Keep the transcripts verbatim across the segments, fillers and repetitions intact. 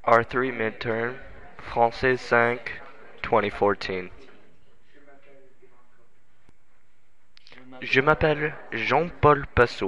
R three midterm, Français cinq, twenty fourteen. Je m'appelle Jean-Paul Passot.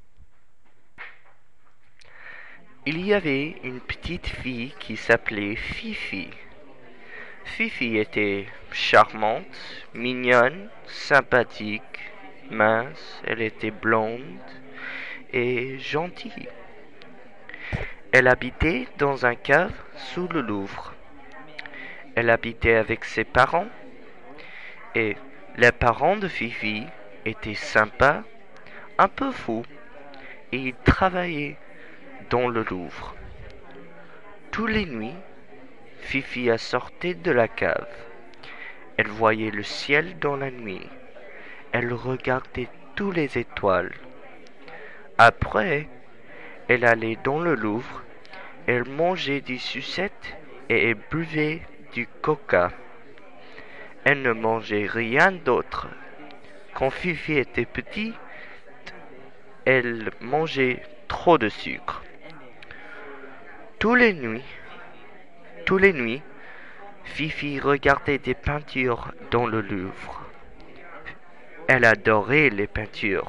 Il y avait une petite fille qui s'appelait Fifi. Fifi était charmante, mignonne, sympathique, mince, elle était blonde et gentille. Elle habitait dans un cave sous le Louvre. Elle habitait avec ses parents et les parents de Fifi étaient sympas, un peu fous, et ils travaillaient dans le Louvre. Tous les nuits, Fifi a sorti de la cave. Elle voyait le ciel dans la nuit. Elle regardait toutes les étoiles. Après, elle allait dans le Louvre. Elle mangeait des sucettes et elle buvait du coca. Elle ne mangeait rien d'autre. Quand Fifi était petite, elle mangeait trop de sucre. Tous les nuits, tous les nuits, Fifi regardait des peintures dans le Louvre. Elle adorait les peintures.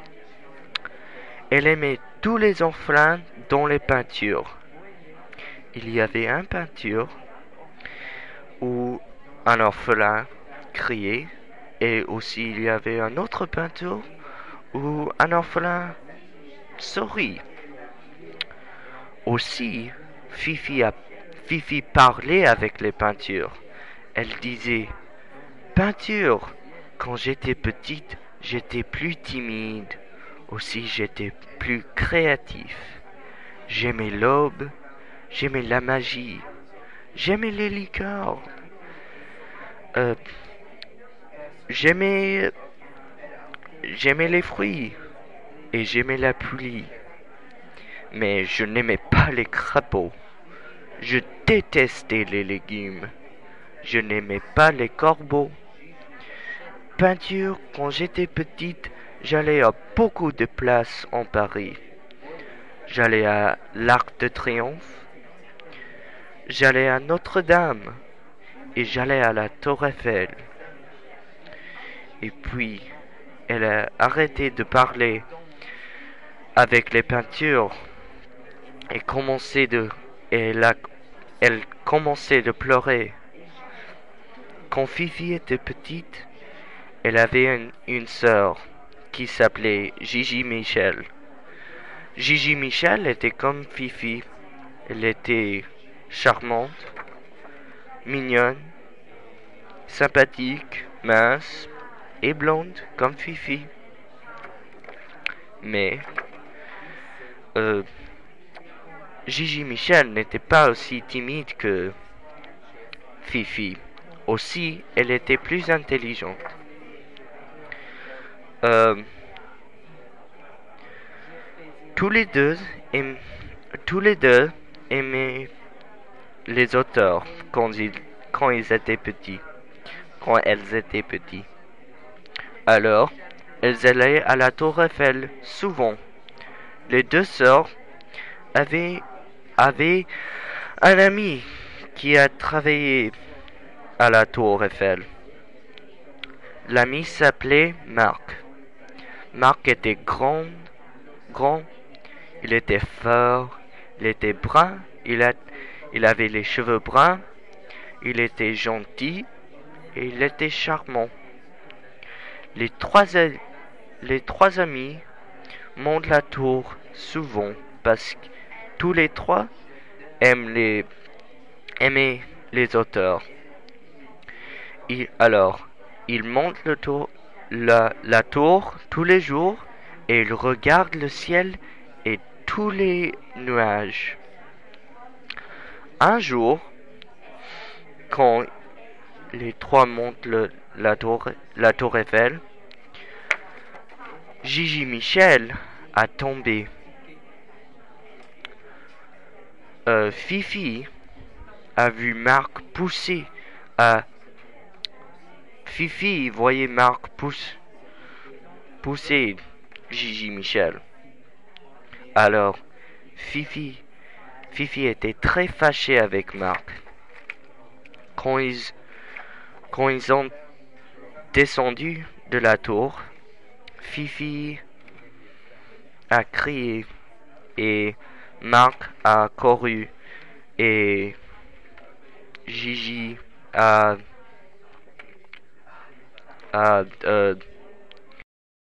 Elle aimait tous les orphelins dans les peintures. Il y avait une peinture où un orphelin criait et aussi il y avait une autre peinture où un orphelin sourit. Aussi, Fifi, a, Fifi parlait avec les peintures. Elle disait: Peinture, quand j'étais petite, j'étais plus timide. Aussi, j'étais plus créatif. J'aimais l'aube, j'aimais la magie, j'aimais les liqueurs. Euh, j'aimais, j'aimais les fruits et j'aimais la pluie. Mais je n'aimais pas les crapauds. Je détestais les légumes. Je n'aimais pas les corbeaux. Peinture, quand j'étais petite, j'allais à beaucoup de places en Paris. J'allais à l'Arc de Triomphe. J'allais à Notre-Dame. Et j'allais à la Tour Eiffel. Et puis, elle a arrêté de parler avec les peintures et commençait de, et elle, a, elle commençait de pleurer. Quand Fifi était petite, elle avait une, une sœur qui s'appelait Gigi Michel. Gigi Michel était comme Fifi. Elle était charmante, mignonne, sympathique, mince et blonde comme Fifi. Mais euh, Gigi Michel n'était pas aussi timide que Fifi. Aussi, elle était plus intelligente. Euh, tous les deux aim- tous les deux aimaient les auteurs quand ils, quand ils étaient petits, quand elles étaient petits. Alors, elles allaient à la Tour Eiffel souvent. Les deux sœurs avaient, avaient un ami qui a travaillé à la Tour Eiffel. L'ami s'appelait Marc. Marc était grand, grand, il était fort, il était brun, il, a, il avait les cheveux bruns, il était gentil et il était charmant. Les trois, les trois amis montent la tour souvent parce que tous les trois aiment les, aimaient les auteurs. Et alors, ils montent le tour, la, la tour tous les jours et ils regardent le ciel et tous les nuages. Un jour, quand les trois montent le, la, tour, la tour Eiffel, Gigi Michel a tombé. Euh, Fifi a vu Marc pousser. À Fifi voyait Marc pousse, pousser Gigi Michel. Alors, Fifi Fifi était très fâchée avec Marc. Quand ils, quand ils ont descendu de la tour, Fifi a crié et Marc a couru et Gigi a, a euh,